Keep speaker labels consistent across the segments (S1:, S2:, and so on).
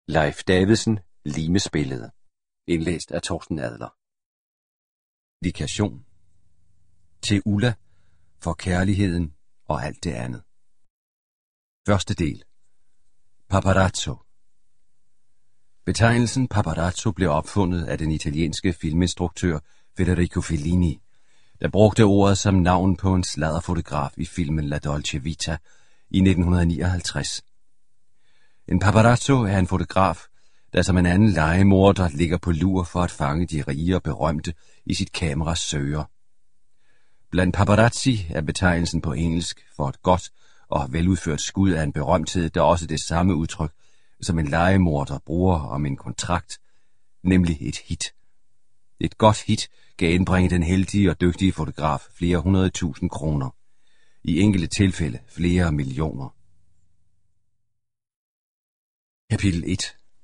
S1: Leif Davidsen, Limespillet. Indlæst af Torsten Adler. Dedikation til Ulla for kærligheden og alt det andet. Første del. Paparazzo. Betegnelsen paparazzo blev opfundet af den italienske filminstruktør Federico Fellini, der brugte ordet som navn på en sladderfotograf i filmen La Dolce Vita i 1959. En paparazzo er en fotograf, der som en anden lejemorder ligger på lur for at fange de rige og berømte i sit kameras søger. Blandt paparazzi er betegnelsen på engelsk for et godt og veludført skud af en berømthed, der også det samme udtryk, som en lejemorder bruger om en kontrakt, nemlig et hit. Et godt hit kan indbringe den heldige og dygtige fotograf flere 100.000 kroner. I enkelte tilfælde flere millioner. Kapitel 1.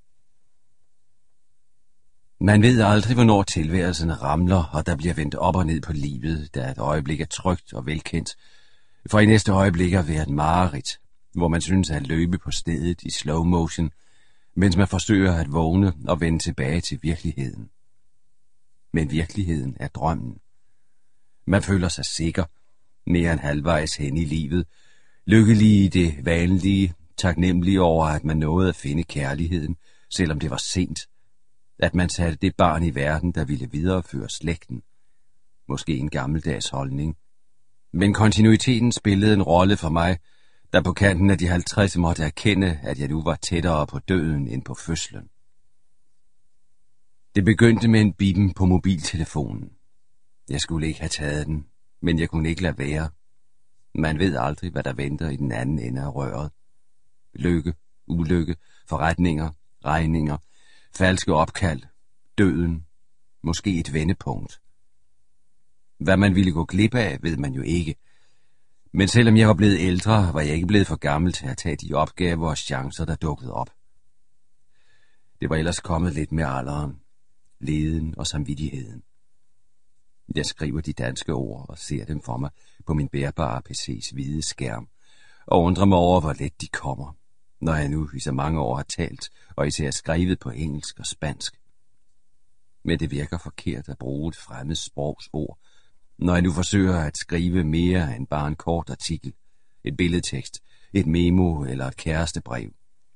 S1: Man ved aldrig, hvornår tilværelsen ramler, og der bliver vendt op og ned på livet, da et øjeblik er trygt og velkendt, for i næste øjeblik at være et mareridt, hvor man synes at løbe på stedet i slow motion, mens man forsøger at vågne og vende tilbage til virkeligheden. Men virkeligheden er drømmen. Man føler sig sikker, mere end halvvejs hen i livet, lykkelig i det vanlige, taknemmelig over, at man nåede at finde kærligheden, selvom det var sent, at man satte det barn i verden, der ville videreføre slægten. Måske en gammeldags holdning. Men kontinuiteten spillede en rolle for mig, der på kanten af de 50 måtte erkende, at jeg nu var tættere på døden end på fødslen. Det begyndte med en bippen på mobiltelefonen. Jeg skulle ikke have taget den, men jeg kunne ikke lade være. Man ved aldrig, hvad der venter i den anden ende af røret. Lykke, ulykke, forretninger, regninger, falske opkald, døden, måske et vendepunkt. Hvad man ville gå glip af, ved man jo ikke. Men selvom jeg var blevet ældre, var jeg ikke blevet for gammel til at tage de opgaver og chancer, der dukkede op. Det var ellers kommet lidt med alderen, leden og samvittigheden. Jeg skriver de danske ord og ser dem for mig på min bærbare PC's hvide skærm, og undrer mig over, hvor let de kommer, når jeg nu i så mange år har talt og især skrevet på engelsk og spansk. Men det virker forkert at bruge et fremmed sprogs ord, når jeg nu forsøger at skrive mere end bare en kort artikel, et billedtekst, et memo eller et kærestebrev.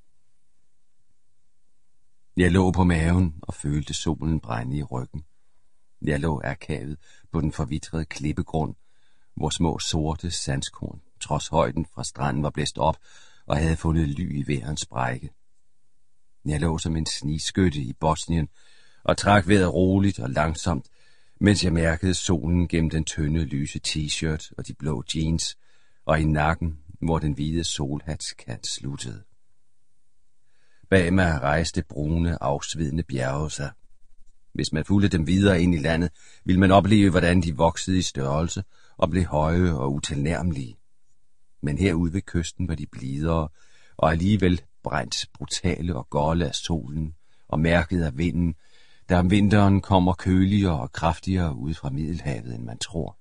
S1: Jeg lå på maven og følte solen brænde i ryggen. Jeg lå akavet på den forvitrede klippegrund, hvor små sorte sandskorn, trods højden fra stranden, var blæst op og havde fundet ly i vejrens brække. Jeg lå som en snigskytte i Bosnien og trak vejret roligt og langsomt, mens jeg mærkede solen gennem den tynde, lyse t-shirt og de blå jeans, og i nakken, hvor den hvide solhatskant sluttede. Bag mig rejste brune, afsvedende bjerge sig. Hvis man fulgte dem videre ind i landet, ville man opleve, hvordan de voksede i størrelse og blev høje og utilnærmelige. Men herude ved kysten var de blidere, og alligevel brændt brutale og golde af solen og mærket af vinden, der om vinteren kommer køligere og kraftigere ud fra Middelhavet, end man tror.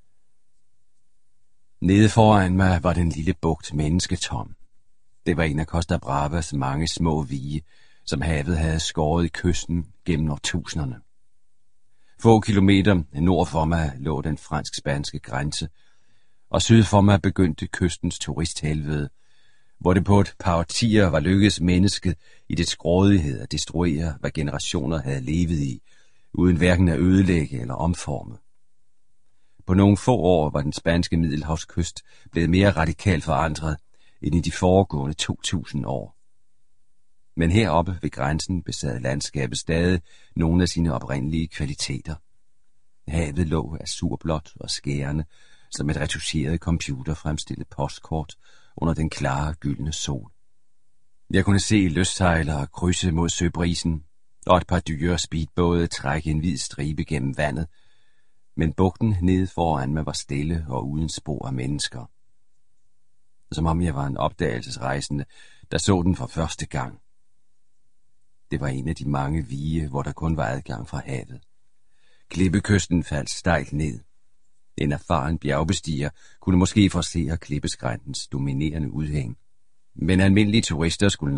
S1: Nede foran mig var den lille bugt Mennesketom. Det var en af Costa Bravas mange små vige, som havet havde skåret i kysten gennem årtusinderne. Få kilometer nord for mig lå den fransk-spanske grænse, og syd for mig begyndte kystens turisthelvede, hvor det på et par årtier var lykkedes mennesket i dets grådighed at destruere, hvad generationer havde levet i, uden hverken at ødelægge eller omforme. På nogle få år var den spanske middelhavskyst blevet mere radikalt forandret end i de foregående 2000 år. Men heroppe ved grænsen besad landskabet stadig nogle af sine oprindelige kvaliteter. Havet lå azurblåt og skærende, som et retoucheret computerfremstillet postkort under den klare, gyldne sol. Jeg kunne se lystsejlere krydse mod søbrisen, og et par dyre speedbåde trække en hvid stribe gennem vandet, men bugten nede foran mig var stille og uden spor af mennesker. Som om jeg var en opdagelsesrejsende, der så den for første gang. Det var en af de mange vige, hvor der kun var adgang fra havet. Klippekysten faldt stejlt ned. En erfaren bjergbestiger kunne måske forsere klippeskræntens dominerende udhæng. Men almindelige turister skulle